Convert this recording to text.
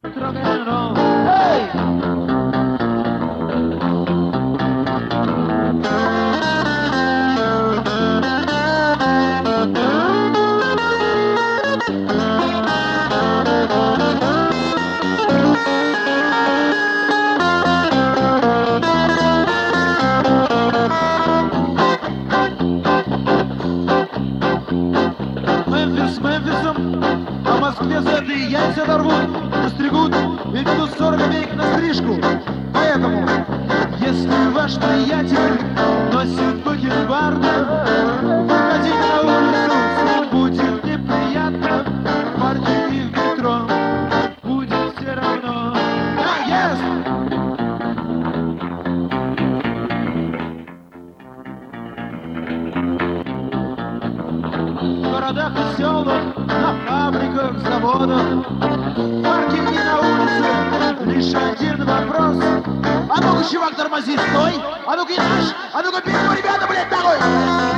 Рок-н-ролл. Эй! Мемфис Мемфисом, а в Москве за это яйца дорвут, настригут и ведут 40 копеек на стрижку. Поэтому, если ваш приятель носит бакенбарда, выходите на улицу, с ним будет неприятно. В парке и в метро будет все равно. В городах и селах, на фабриках, заводах, в парке и на улице лишь один вопрос. А ну-ка, чувак, тормози, стой! А ну-ка, не наш! А ну-ка, бегу, ребята, блядь, нахуй!